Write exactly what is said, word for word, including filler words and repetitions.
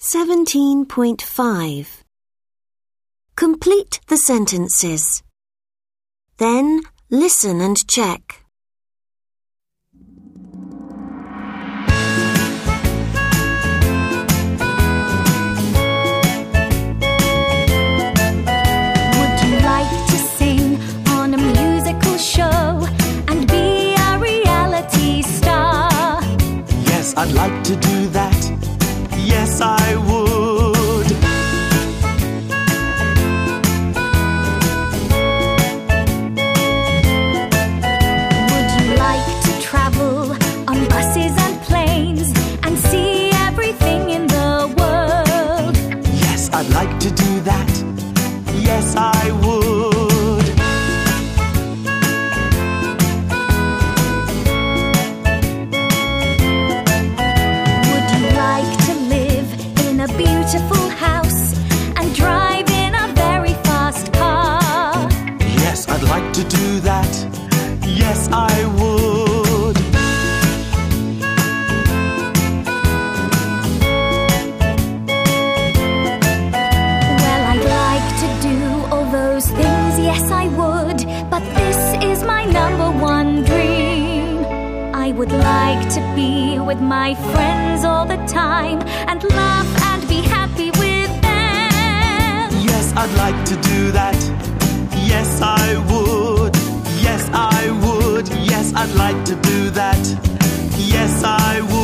seventeen point five. Complete the sentences. Then listen and check. Would you like to sing on a musical show and be a reality star? Yes, I'd like to do that. Yes, I would. Would you like to travel on buses and planes and see everything in the world? Yes, I'd like to do that. Yes, I would. Would you like to live in a beautiful house and drive in a very fast car? Yes, I'd like to do that. Yes, I would. Well, I'd like to do all those things, yes I would, but this is my number one dream. I would like to be with my friends all the time and laugh and be happy with them. Yes, I'd like to do that. Yes, I would. Yes, I would. Yes, I'd like to do that. Yes, I would.